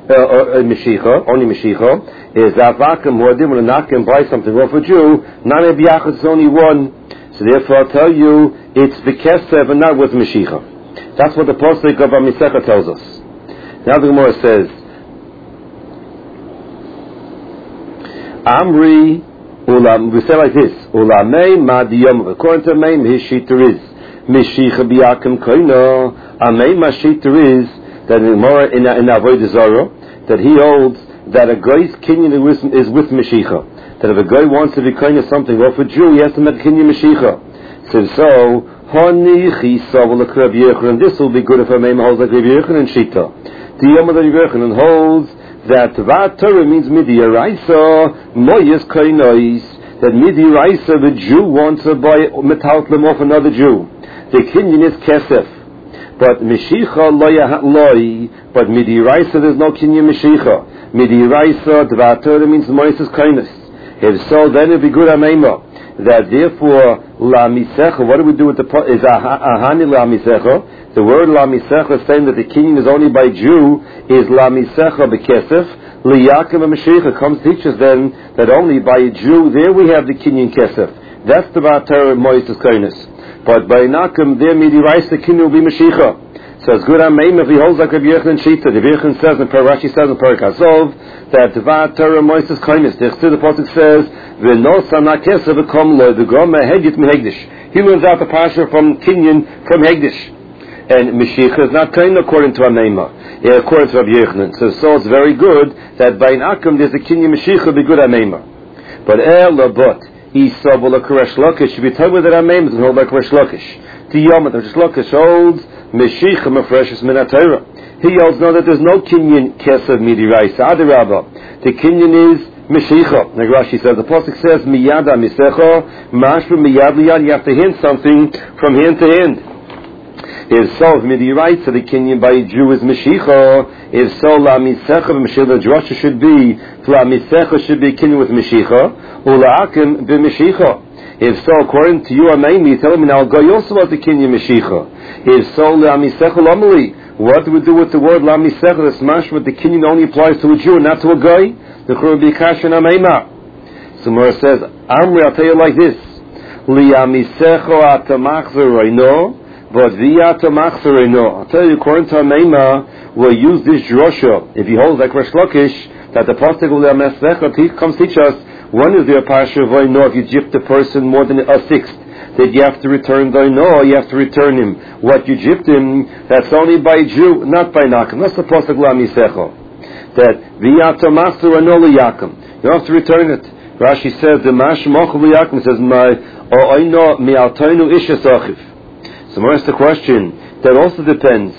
Meshicha, only Meshicha, is Avakim, who are when a not can buy something off a Jew, not a Biachas is only one. So therefore I'll tell you, it's B'Kesev and not with Meshicha. That's what the Pasuk of Amisecha tells us. Now the Gemara says, Amri, we say like this, Ulamei Madiyam, according to Mei, his sheeter is, Meshicha Biakim Koino, Amei Mashiter is, that in Avodah Zarah, that he holds that a guy's kinyan is with Meshicha. That if a guy wants to be kinyan something off a Jew, he has to make kinyan Meshicha. So, and this will be good if a Mei holds like Rabbi Yochanan and Shita. The Yom of Rabbi Yochanan holds that Vat Torah means Midi Yaraisa, Moyes Kainois, that Midi Yaraisa, the Jew wants to buy metaltlim off another Jew. The kinyan is Kesef. But Meshicha loy, but Midi Yaraisa there's no kinyan Meshicha. Midi Yaraisa, Vat Torah means Moyes Kainos. If so, then it'll be good Ameima. That therefore, La Misecha, what do we do with the is Ahani La Misecha? The word La Misecha saying that the kinyan is only by Jew is La Misecha Bekesef. Liyakim and Meshicha comes teaches then that only by a Jew there we have the kinyan Kesef. That's the Vatar Moises Kainis. But by Nakim there Midi Rice the kinyan will be Meshicha. So it's good on Meim if he holds like Rabbi Yochanan Shita. The Rabbi Yochanan says in Rashi says in Parak Hasov that Vatar Moises Kainis. The Pasuk says V'nosa Nakesef v'kom lo v'gom hegit mehegdish. He learns out the pasha from kinyan from Hegdish. And Meshicha is not kind according to Ameima, according to Rabbi Yochanan. So it's very good that by Nakim there's a kinyan Meshicha be good Ameima. But Isabul Koresh Lakish should be told with that Ameima doesn't hold like Koresh Lakish. The Yom of Koresh Lakish holds Meshicha Mefreshes Min Torah. He holds now that there's no kinyan Kesev Midi Raisa Adarabah. The kinyan is Meshicha. Like Rashi says, the Pasuk says Miyada Misecha Mashru Miyad Liyad. You have to hint something from hand to hand. If so, if Midi writes that the kinyan by a Jew is Meshicha, if so, La Misecha v'Meshicha, the drasha should be, La Misecha should be kinyan with Meshicha, Ula'akim b'Meshicha. If so, according to you, Ameimi, tell him now, Goy also was the kinyan Meshicha. If so, La Misecha Lamali, what do we do with the word La Misecha, the smash with the kinyan only applies to a Jew and not to a guy? The Chur be Kashan Ameima. So Mora says, Amri, I'll tell you like this, Li Misecha atamachzer roino, but v'yata machzerino. I'll tell you, according to Ameima, we'll use this drosha. If he holds like Resh Lakish, that the pasuk of the Meslecha comes teach us, one is the pasha of Vaino, if you gypped the person more than a sixth, that you have to return Vaino, you have to return him. What you gypped him, that's only by Jew, not by Nakim. That's the pasuk La Misecha. That v'yata machzerino liyakim. You have to return it. Rashi says, the mash mochav liyakim says, my o'oino mi'altoinu isha sachiv. So where's the question? That also depends.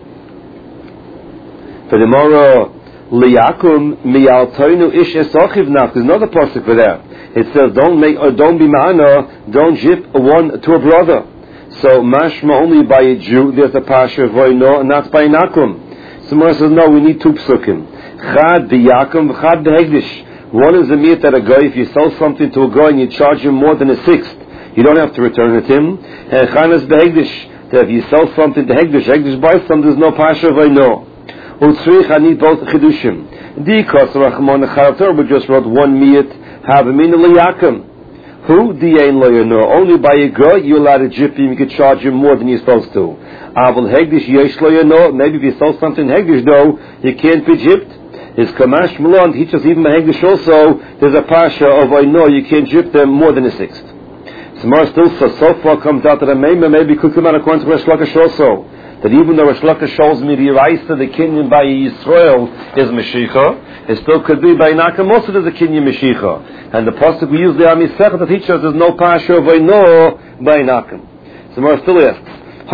For the Mora liyakum mi'altoinu ish esachiv nach. There's another pasuk for that. It says don't be ma'ana, don't jip one to a brother. So mashma only by a Jew. There's a pasha of Vaino, and that's by Nakum. So Mora says no, we need two psukim. Chad biyakum, chad behegdish. One is a meat that a guy, if you sell something to a guy and you charge him more than a sixth, you don't have to return it to him. And Chanas behegdish, that if you sell something to Hegdish buys some, there's no pasha of Vaino. Utzrich, I need both chidushim. Dikas Rachmon Charator, we just wrote one miyat, have a min liyakim. Who di'ain lo yano? Only by a guy you're allowed to jip him, you can charge him more than you're supposed to. Avol Hegdish yesh lo yano. Maybe if you sell something Hegdish though, you can't be jipped. His Kamash Milan teaches even by Hegdish also, there's a pasha of Vaino, you can't jip them more than a sixth. Tomorrow still so far comes out that maybe could come out according to Resh Lakish also. That even though Resh Lakish shows me the Raisa, the kinyan by Yisrael is Meshicha, it still could be by Nakim also there's a kinyan Meshicha. And the pasuk we use the Amisech that teaches us there's no pasha of Vaino by Nakim. Tomorrow still asks,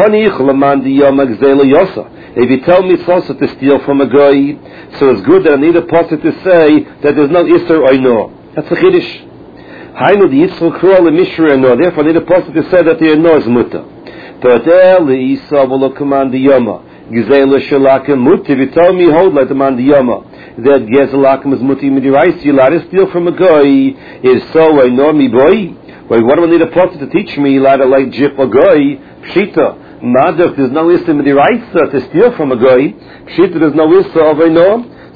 if you tell me also to steal from a guy, so it's good that I need a pasuk to say that there's no Isser Oino. That's a Chiddush. Hainu the Yisrael Kruel and Mishra no. Therefore, I need a pasuk to say that the no is muta. But the Isa will command the Yoma. Gizela Shalakim Muti. If you tell me hold like the man the Yoma that Gezelakim is Muti Midirais, you let us steal from a guy. Is so I know me boy. Wait, what do I need a pasuk to teach me? Let it like jip a guy. Pshita. Madach, there's no Isa Midirais to steal from a guy. Pshita, there's no Isa of I know. So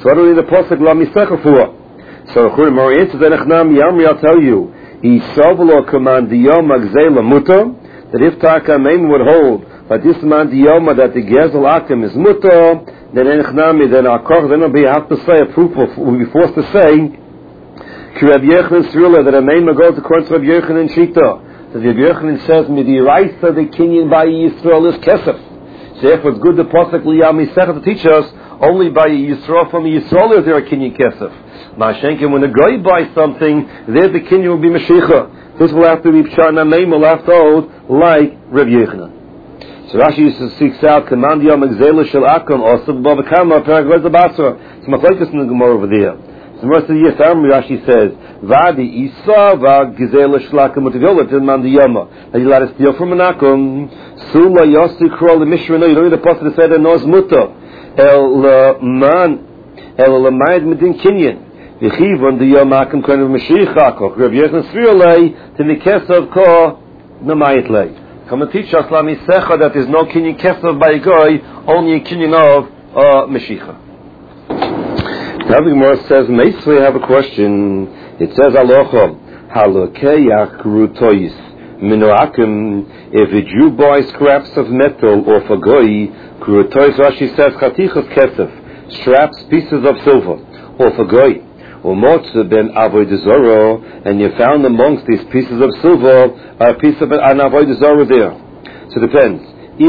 So what do we need the pasuk la misecha for? So more answers than I'll tell you. Isavlo command diyoma gzela muta, that if Taka Maim would hold by this man diyoma that the gezel akim is muta, then Echnami, then will be have to say a proof of, will be forced to say Ki Rabbi Yochanan Srila, that a Maim goes according to Rabbi Yochanan Shita. So Rabbi Yochanan says midiraisa the kinyan by Yisrael is kesef. So therefore it's good the pasuk liyam misech to teach us only by Yisrael from Yisrael is there a kinyan kesef. Mashenkin, when the guy buys something, there the kinyan will be Mashiach. This will have to be Pshat, and name will have to hold like Rabbi Yochanan. So Rashi used to seek out command yom exela shel akom also b'bava kama perek v'ez basra. So machlokes in the Gemara over there. So most of the years, Rashi says vadi isa va gzela shel akom utgola to man yoma. That you let us steal from an akom. Sula yosi krol the mishra. No, you don't need the pasuk to say that nos muta el man el lamayid medin kinyan. V'chivon the yom akom kind of mashiach akom. Rabbi Yochanan Sriolei to mikesav ko namayit lei. Come and teach us Lami Secha that there's no kinyan kesav by a guy, only a kinyan of Mashiach. Now the Gemara says, Meisvei have a question. It says, Aloha, Halokeyach rutois minoakim, if a Jew buys scraps of metal or for goy, krutois, Rashi says, Chatichas kesef, straps, pieces of silver, or for goy. Ben avodah zarah, and you found amongst these pieces of silver a piece of an avodah zarah there. So it depends.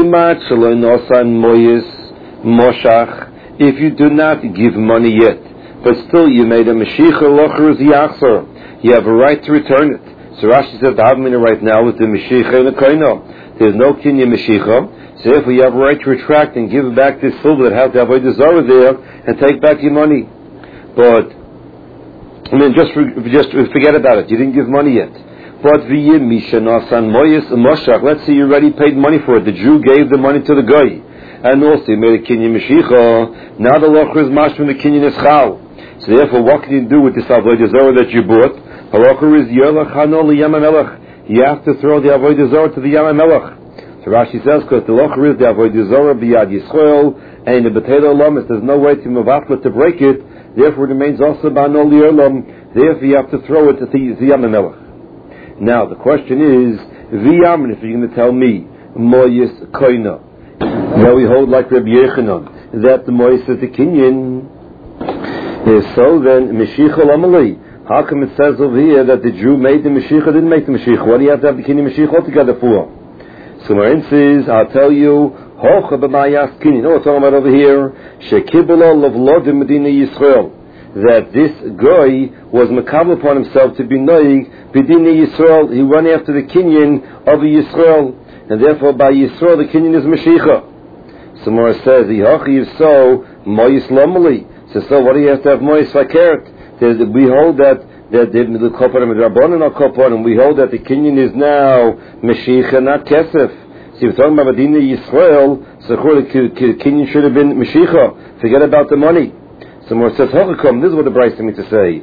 If you do not give money yet, but still you made a mashiach locher yachzor, you have a right to return it. So Rashi says the havmina right now with the mashiach and the koino. There's no kinyan mashiach, so therefore you have a right to retract and give back this silver that has the avodah zarah there and take back your money. But just forget about it. You didn't give money yet. But let's say you already paid money for it. The Jew gave the money to the guy, and also you made a kinyan mashiach. Now the locher is mash from the kinyan is chal. So therefore, what can you do with this avodah zarah that you bought? The locher is yelach hano liyam melech. You have to throw the avodah zarah to the yam melech. So Rashi says because the locher is the avodah zarah biyad Yisrael, and the potato lamas, there's no way to mavafla to break it. Therefore, it remains also ba'no li'olam. Therefore, you have to throw it to the Yam Melech. Now, the question is, V'yamin, if you're going to tell me, Moyes Koina. Now we hold like Rabbi Yochanan, that the Moyes is the Kinyan. So then, Mashiach Amalei. How come it says over here that the Jew made the Mashiach or didn't make the Mashiach? What do you have to have the Kinyan Mashiach altogether for? So Marin says, I'll tell you, Hocha b'mayas kinyan. No, we're talking about over here. Shekibula lavlodim medina Yisrael. That this guy was makabel upon himself to be noig b'dina Yisrael. He went after the kinyan of Yisrael, and therefore by Yisrael the kinyan is Mashiach. So Mora says, Yihachi is so moyis lomali. So what do you have to have moyis fakert? We hold that the kopanim and rabbanon are kopanim. We hold that the kinyan is now Mashiach, not kesef. So you're talking about Medina Yisrael, so the kinyan should have been Mashiach. Forget about the money. So more says, Hochakom, this is what the Bryce means to say.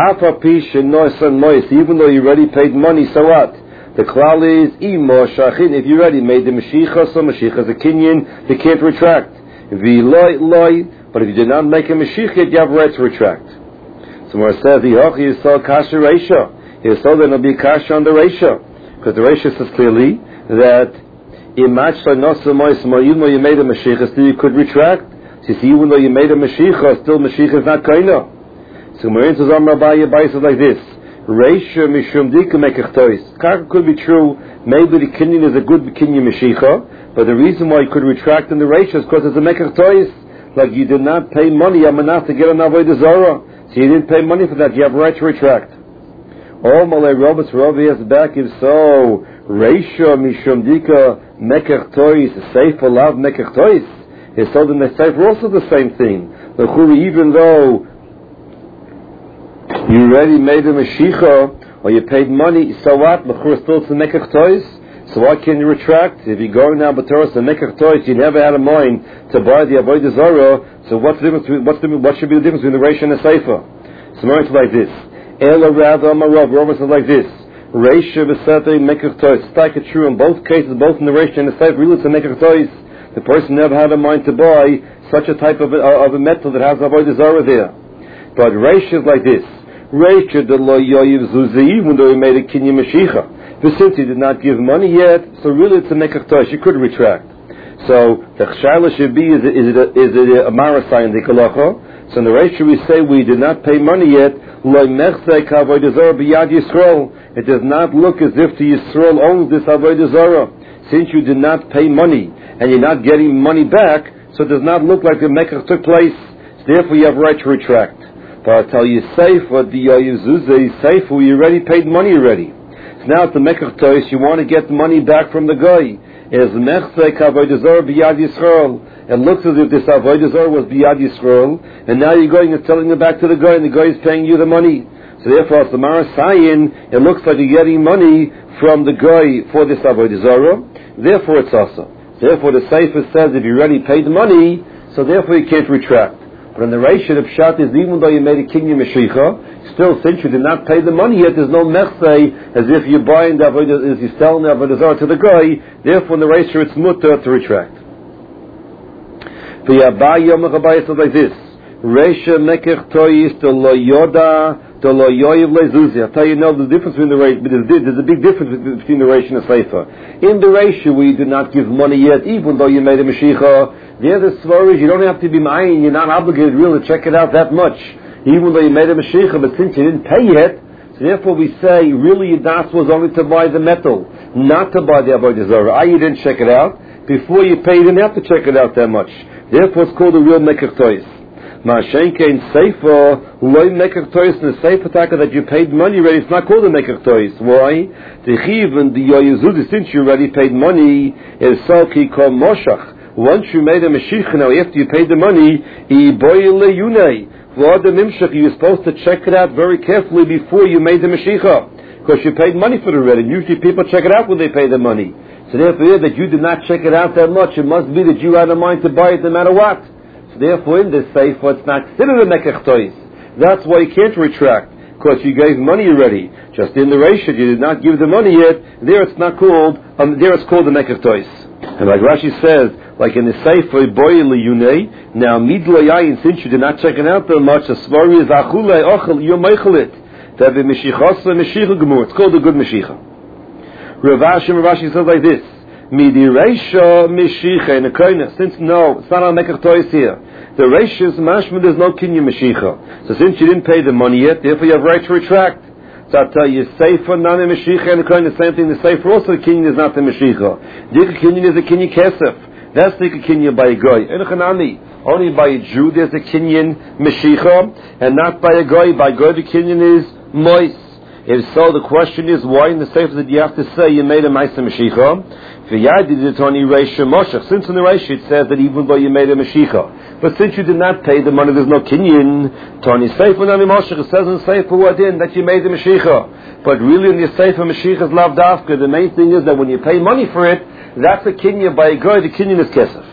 Even though you already paid money, so what? The klal is, if you already made the Mashiach, so Mashiach is a kinyan, you can't retract. But if you did not make a Mashiach, you have a right to retract. So more says, Hochi is so kasha reisha. He is so there will be kasha on the reisha. Because the reisha says clearly that you made a Mashiach, still you could retract. So you see, even though you made a Mashiach, still Mashiach is not kaina. So Marin says, says like this. Reisha mishum dika mekachtois. Could be true, maybe the kinyan is a good kinyan Mashiach, but the reason why you could retract in the reisha is because it's a mekachtois. Like you did not pay money, Yamanah, to get an avodah zarah. So you didn't pay money for that, you have a right to retract. Oh, Malay Roberts, Ravi has back, if so, Reisha mishum dika mekachtois, safe for love mekachtois. He told them the Sefer also the same thing. Even though you already made a Mashiach or you paid money, so what? Still to Mekach Toys. So why can't you retract? If you're going now B'Torah to Mekach Toys, you never had a mind to buy the Avodah Zarah. So what should be the difference between the Reish and the Sefer? So more like this. Ela Rav Amarav, Robert says like this. Reish v'Sefer Mekach Toys. It's like it's true in both cases, both in the Reish and the Sefer. Really, it's a Mekach Toys. The person never had a mind to buy, such a type of a metal that has avodah zarah there. But Reish is like this. Reish de lo yoyiv zuzi, even though he made a kinyan mashicha. But since he did not give money yet, so really it's a mekach toish. You could retract. So the chshaila should be: is it a marasai in the kalacha? So in the Reish we say we did not pay money yet. Lo mechzei kavodah zarah biyad Yisrael. It does not look as if the Yisrael owns this avodah zarah. Since you did not pay money and you're not getting money back, so it does not look like the mekach took place. So therefore you have right to retract. But I'll tell you, Seifa, the Yayuzuzah, Seifa, you already paid money already. So now it's the Mekach Tois, you want to get the money back from the guy. It looks as if this Avodah Zarah was Biyad Yisrael, and now you're going and selling it back to the guy, and the guy is paying you the money. So therefore, as the Marasayin, it looks like you're getting money from the guy for this Avodah Zarah, therefore it's also. Therefore the Seifa says if you already paid the money, so therefore you can't retract. But in the Reish, the pshat is even though you made a kinyan mashicha, still since you did not pay the money yet, there's no mechzei as if you're buying the avodah, as you're selling the avodah zarah to the guy. Therefore, in the Reish, it's mutter to retract. The Abai Yom HaChabayis is like this: Reisha mekech toyis to lo yoda to lo yoyiv lezuzi. I'll tell you now the difference between the Reish. There's a big difference between the Reish and the Seifa. In the Reish, we did not give money yet, even though you made a mashicha. The other svar is you don't have to be mine, you're not obligated really to check it out that much, even though you made a mashicha, but since you didn't pay yet, so therefore we say really your das was only to buy the metal, not to buy the avodah zarah. You didn't check it out. Before you pay, you didn't have to check it out that much. Therefore it's called a real mekach tois. Ma'ashenke in Seifa, loy mekach tois in the Seifa taka that you paid money already, it's not called a mekach tois. Why? The chiv and the yoyezudi, since you already paid money, is salki kol moshach. Once you made a mashiach, now after you paid the money, you're supposed to check it out very carefully before you made the mashiach, because you paid money for it already. Usually people check it out when they pay the money. So therefore, that you did not check it out that much, it must be that you had a mind to buy it no matter what. So therefore, in this Seifa, it's not considered a mekach tois. That's why you can't retract, because you gave money already. Just in the Reish, you did not give the money yet. There it's not called. There it's called the mekach tois. And like Rashi says, like in the Seifa, boy liyunei. Now midlo yayin, since you did not check it out that much, the svari is achule ochel yomechelit. That the mishichas mishicha gemur. It's called a good mishicha. Rashi says like this: Midi reisha mishicha in a koina. Since no, it's not on mekach tois here. The reisha is mashma. There's no kinyan mishicha. So since you didn't pay the money yet, therefore you have right to retract. So I tell you, Seifa not a mishicha and a koina. The same thing. The Seifa also the kinyan is not the mishicha. The kinyan is a kinyan kesef. That's the kinyan by a guy. Only by a Jew there's a kinyan meshicha, and not by a guy. By guy the kinyan is mois. If so, the question is why in the Sefer that you have to say you made a ma'aser meshicha? Since in the Reish it says that even though you made a meshicha, but since you did not pay the money, there's no kinyan. Tani Sefer nami moshech. It says in Sefer wadin that you made the meshicha, but really in the Sefer meshicha is lav dafka. The main thing is that when you pay money for it, that's a kinyan by a guy. The kinyan is kesef.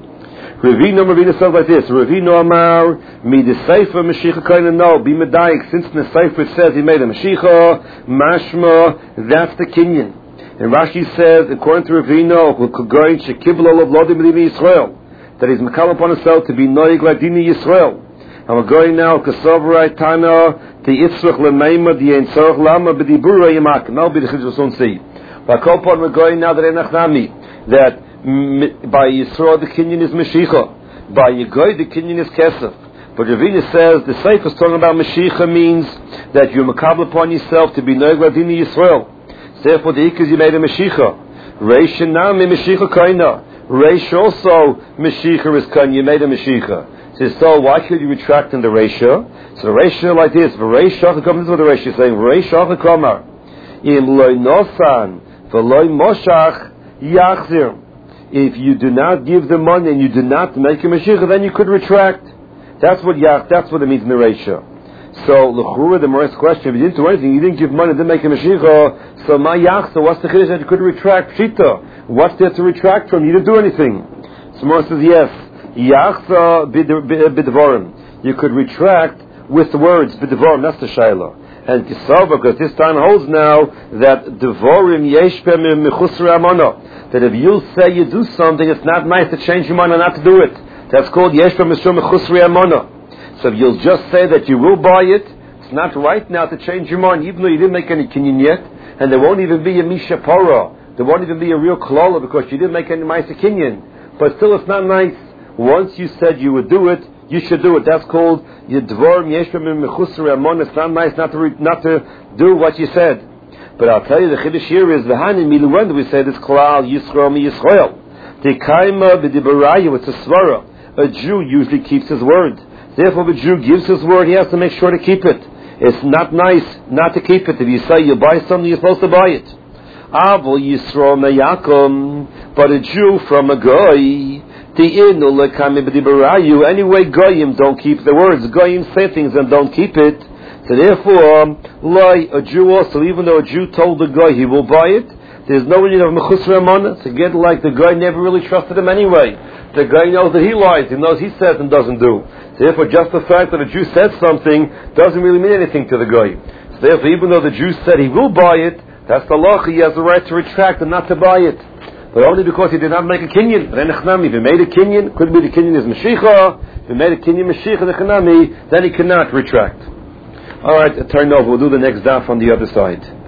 Ravina says like this: Ravina Amar mi the Seifa Mashicha Koina. No, be medayik. Since in the Seifa it says he made a Mashicha, mashma, that's the kinyan. And Rashi says, according to Ravina, going shekiblo of lodim b'dini Yisrael, that he's mekal upon himself to be noig ladini Yisrael. And we're going now kasavrai tana the itzrach lemeima the ein tzarach lama b'dibura yamak. No, b'dichidus on see. By Kolpon we're going now that enachnami that. By Yisroel the kinyan is Mashicha. By Yegoy the kinyan is Kesef. But Ravina says the Sefer is talking about Mashicha means that you makabel upon yourself to be Noeg Ladini Yisrael. Therefore the Ikas you made a Mashicha. Reish Nami Mashicha Kaina. Reish also Mashicha is Kain. You made a Mashicha. So why could you retract in the Reisha? So the Reisha like this. Reish Shachakam. This is what the Reisha is saying. Reish Shachakamar. Im loy nosan v'loy moshach yachzir. If you do not give the money and you do not make a Mashiach, then you could retract. That's what it means in the Reisha. So, l'chura, the Mora's question, if you didn't do anything, you didn't give money, didn't make a Mashiach, so ma yachsa, what's the chiddush that you could retract? Pshita. What's there to retract from? You didn't do anything. So Mora says, yes, yachsa b'devorim. You could retract with the words, b'devorim, that's the shayla. And Kisava, because this time holds now that devorim yesh b'mechusra amana. That if you say you do something, it's not nice to change your mind and not to do it. That's called Yesh Mishum Mechusri Amana. So if you'll just say that you will buy it, it's not right now to change your mind, even though you didn't make any kinyan yet, and there won't even be a Misha Para, there won't even be a real Klola because you didn't make any Maisa Kinyan. But still it's not nice. Once you said you would do it, you should do it. That's called Yedvar Yeshvim Mechusri Amon. It's not nice not to do what you said. But I'll tell you, the Chiddush here is the Hanim Miluend. We say this Klal Yisrael Mi Yisrael. The Kaima B'Dibarayu. It's a svara. A Jew usually keeps his word. Therefore, if a Jew gives his word, he has to make sure to keep it. It's not nice not to keep it. If you say you buy something, you're supposed to buy it. Avol Yisrael Meyakom. But a Jew from a Goy. Anyway, Goyim don't keep the words. Goyim say things and don't keep it. So therefore, a Jew also, even though a Jew told the Goy he will buy it, there's no need of Mechusra Amana. To get like the Goy never really trusted him anyway. The Goy knows that he lies. He knows he says and doesn't do. So therefore, just the fact that a Jew said something doesn't really mean anything to the Goy. So therefore, even though the Jew said he will buy it, that's the law. He has the right to retract and not to buy it. But only because he did not make a kinyan. If he made a kinyan, could be the kinyan is Mashiach. If he made a kinyan Mashiach, the Chanami, then he cannot retract. Alright, turn over. We'll do the next daf on the other side.